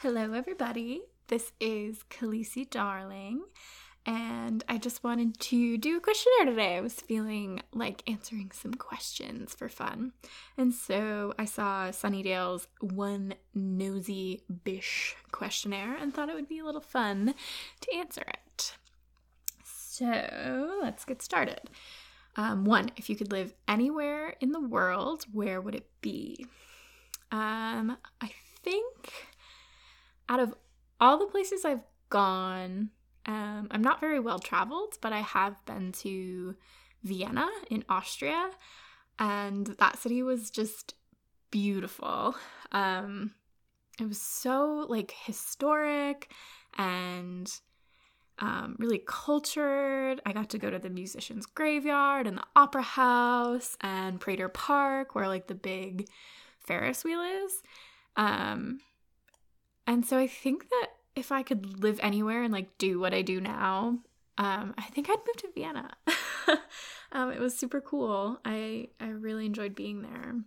Hello, everybody. This is Khaleesi Darling, and I just wanted to do a questionnaire today. I was feeling like answering some questions for fun, and so I saw Sunnydale's One Nosy Bish questionnaire and thought it would be a little fun to answer it. So let's get started. One, if you could live anywhere in the world, where would it be? I think out of all the places I've gone, I'm not very well traveled, but I have been to Vienna in Austria, and that city was just beautiful. It was so historic and really cultured. I got to go to the musician's graveyard and the opera house and Prater Park, where the big Ferris wheel is. And so I think that if I could live anywhere and do what I do now, I think I'd move to Vienna. It was super cool. I really enjoyed being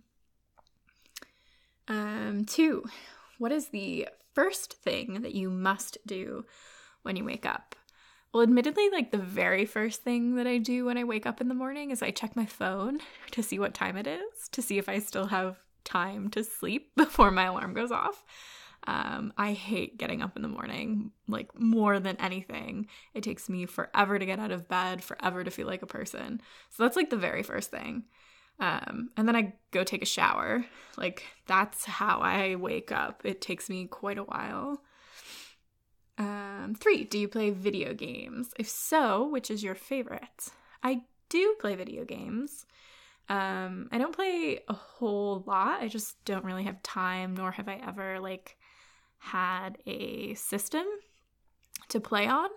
there. Two, what is the first thing that you must do when you wake up? Well, admittedly, the very first thing that I do when I wake up in the morning is I check my phone to see what time it is, to see if I still have time to sleep before my alarm goes off. I hate getting up in the morning, more than anything. It takes me forever to get out of bed, forever to feel like a person. So that's the very first thing. And then I go take a shower. That's how I wake up. It takes me quite a while. Three, do you play video games? If so, which is your favorite? I do play video games. I don't play a whole lot. I just don't really have time, nor have I ever had a system to play on.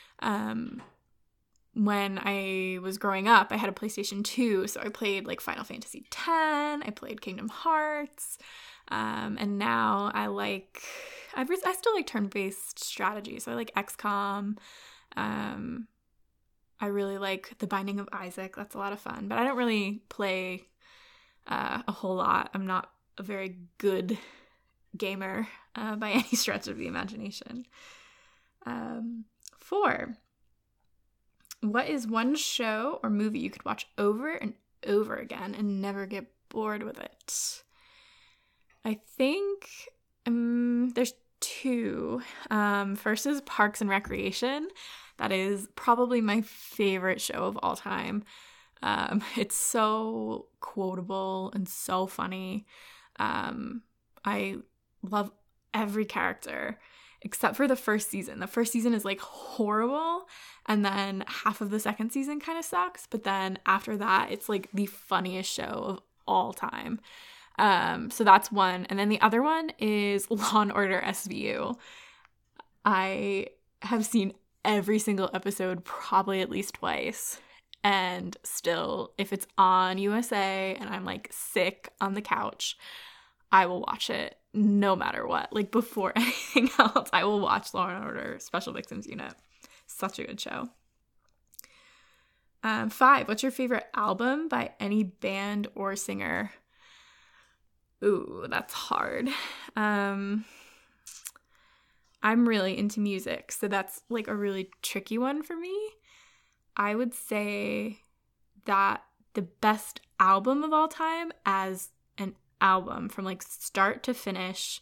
When I was growing up, I had a PlayStation 2, so I played Final Fantasy X, I played Kingdom Hearts, and now I still like turn-based strategy, so I like XCOM. I really like The Binding of Isaac. That's a lot of fun, but I don't really play a whole lot. I'm not a very good gamer by any stretch of the imagination. 4, what is one show or movie you could watch over and over again and never get bored with it? I think there's 2. First is Parks and Recreation. That is probably my favorite show of all time. It's so quotable and so funny. I love every character except for the first season. The first season is horrible, and then half of the second season kind of sucks, but then after that it's the funniest show of all time. So that's one. And then the other one is Law and Order SVU. I have seen every single episode probably at least twice, and still, if it's on USA and I'm sick on the couch, I will watch it no matter what. Before anything else, I will watch Law and Order Special Victims Unit. Such a good show. 5, what's your favorite album by any band or singer? Ooh, that's hard. I'm really into music, so that's a really tricky one for me. I would say that the best album of all time as an album from start to finish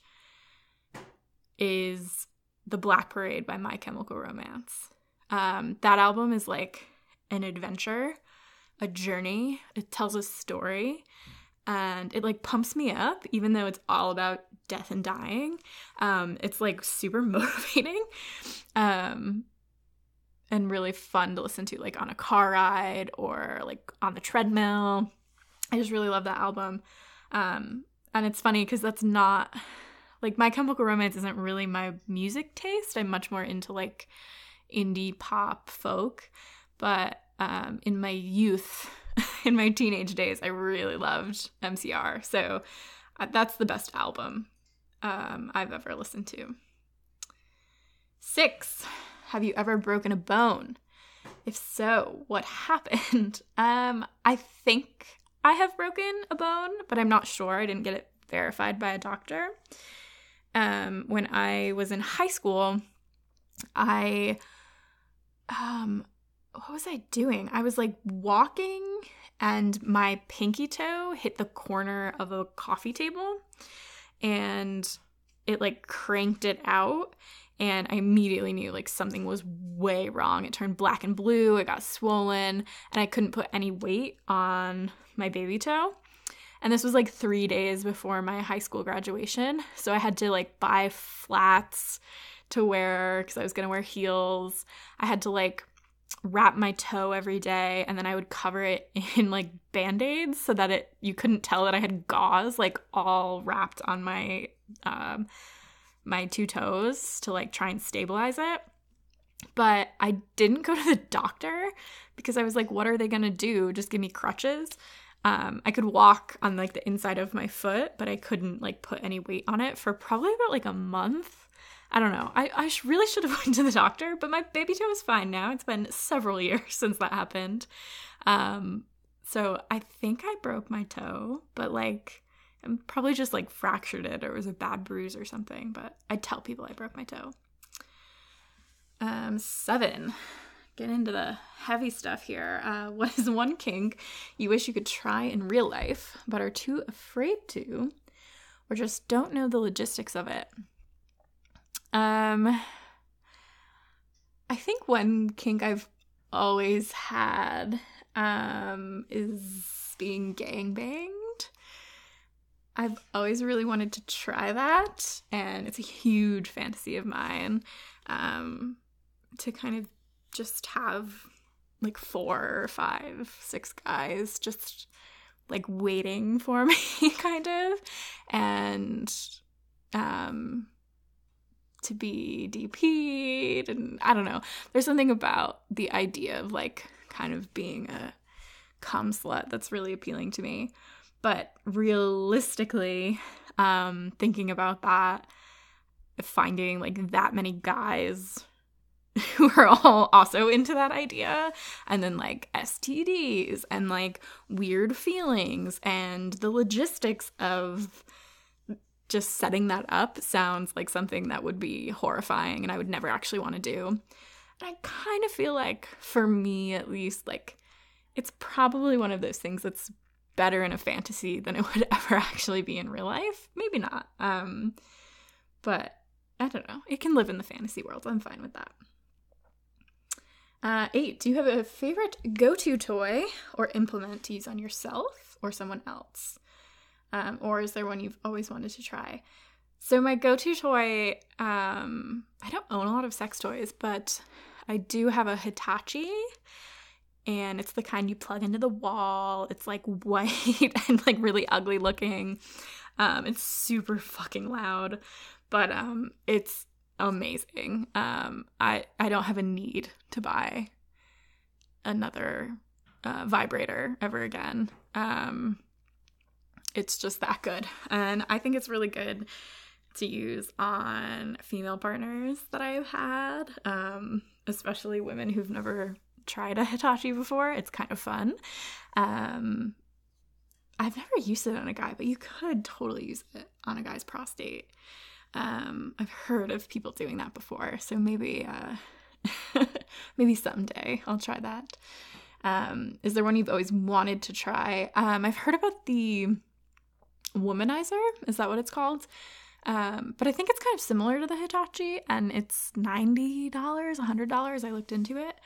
is The Black Parade by My Chemical Romance. That album is an adventure, a journey. It tells a story, and it pumps me up, even though it's all about death and dying. It's super motivating, and really fun to listen to on a car ride or on the treadmill. I just really love that album. And it's funny because that's not My Chemical Romance isn't really my music taste. I'm much more into indie pop folk, but in my youth, in my teenage days, I really loved MCR. So that's the best album I've ever listened to. 6, have you ever broken a bone? If so, what happened? I think I have broken a bone, but I'm not sure. I didn't get it verified by a doctor. when I was in high school, what was I doing? I was like walking and my pinky toe hit the corner of a coffee table and it like cranked it out. And I immediately knew like something was way wrong. It turned black and blue, it got swollen, and I couldn't put any weight on my baby toe. And this was like 3 days before my high school graduation. So I had to like buy flats to wear because I was going to wear heels. I had to like wrap my toe every day, and then I would cover it in like Band-Aids so that you couldn't tell that I had gauze like all wrapped on my my two toes to like try and stabilize it. But I didn't go to the doctor because I was like, what are they gonna do? Just give me crutches? I could walk on like the inside of my foot, but I couldn't like put any weight on it for probably about like a month. I don't know. I really should have went to the doctor, but my baby toe is fine now. It's been several years since that happened. So I think I broke my toe, but like I probably just like fractured it or it was a bad bruise or something, but I tell people I broke my toe. 7. Get into the heavy stuff here. What is one kink you wish you could try in real life, but are too afraid to, or just don't know the logistics of it? I think one kink I've always had is being gangbanged. I've always really wanted to try that, and it's a huge fantasy of mine to kind of just have like 4 or 5, 6 guys just like waiting for me kind of, and to be DP'd, and I don't know. There's something about the idea of like kind of being a cum slut that's really appealing to me. But realistically, thinking about that, finding like that many guys who are all also into that idea, and then like STDs and like weird feelings and the logistics of just setting that up sounds like something that would be horrifying and I would never actually want to do. And I kind of feel like, for me at least, like it's probably one of those things that's better in a fantasy than it would ever actually be in real life. Maybe not. But I don't know. It can live in the fantasy world. I'm fine with that. 8. Do you have a favorite go-to toy or implement to use on yourself or someone else? Or is there one you've always wanted to try? So my go-to toy, I don't own a lot of sex toys, but I do have a Hitachi, and it's the kind you plug into the wall. It's like white and like really ugly looking. It's super fucking loud, but it's amazing. I don't have a need to buy another vibrator ever again. It's just that good. And I think it's really good to use on female partners that I've had, especially women who've never tried a Hitachi before. It's kind of fun. I've never used it on a guy, but you could totally use it on a guy's prostate. I've heard of people doing that before, so maybe maybe someday I'll try that. Is there one you've always wanted to try? I've heard about the womanizer. Is that what it's called? But I think it's kind of similar to the Hitachi, and it's $90, $100. I looked into it.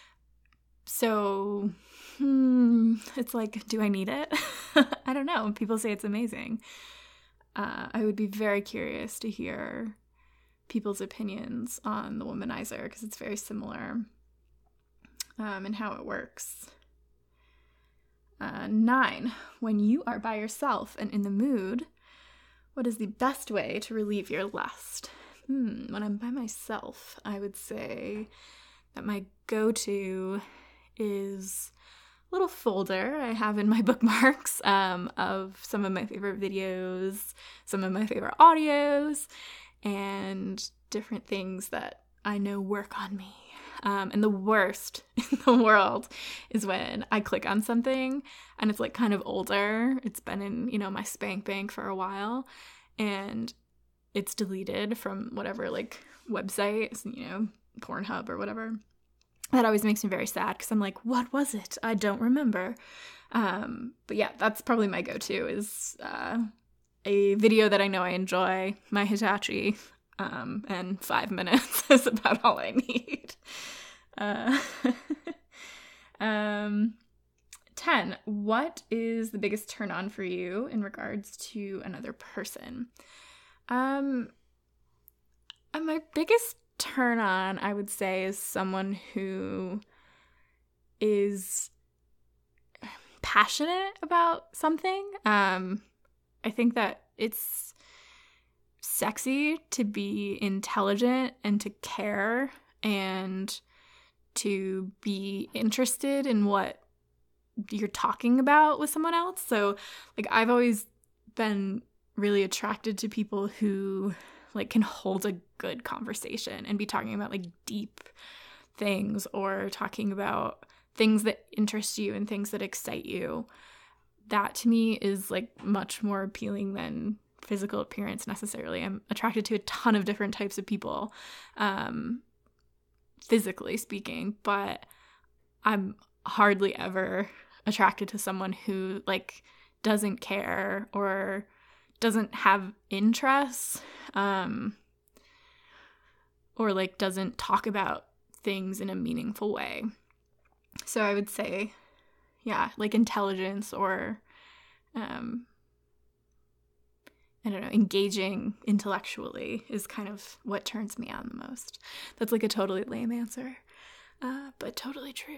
So, it's like, do I need it? I don't know. People say it's amazing. I would be very curious to hear people's opinions on the womanizer, because it's very similar in how it works. 9. When you are by yourself and in the mood, what is the best way to relieve your lust? When I'm by myself, I would say that my go-to is a little folder I have in my bookmarks of some of my favorite videos, some of my favorite audios, and different things that I know work on me. And the worst in the world is when I click on something and it's like kind of older. It's been in, my spank bank for a while, and it's deleted from whatever like website, you know, Pornhub or whatever. That always makes me very sad because I'm like, what was it? I don't remember. But yeah, that's probably my go-to is a video that I know I enjoy, my Hitachi, and 5 minutes is about all I need. 10. What is the biggest turn on for you in regards to another person? My biggest turn on, I would say, is someone who is passionate about something. I think that it's sexy to be intelligent and to care and to be interested in what you're talking about with someone else. So like I've always been really attracted to people who like can hold a good conversation and be talking about like deep things or talking about things that interest you and things that excite you. That to me is like much more appealing than physical appearance necessarily. I'm attracted to a ton of different types of people, physically speaking, but I'm hardly ever attracted to someone who like doesn't care or doesn't have interests, or like doesn't talk about things in a meaningful way. So I would say, yeah, like intelligence or, I don't know, engaging intellectually is kind of what turns me on the most. That's like a totally lame answer, but totally true.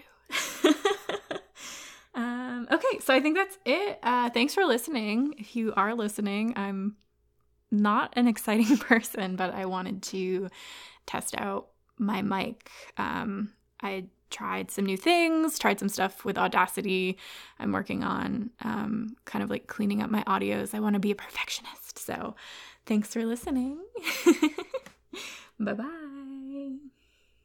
Okay, so I think that's it. Thanks for listening. If you are listening, I'm not an exciting person, but I wanted to test out my mic. I tried some new things, tried some stuff with Audacity. I'm working on kind of like cleaning up my audios. I want to be a perfectionist. So thanks for listening. Bye-bye.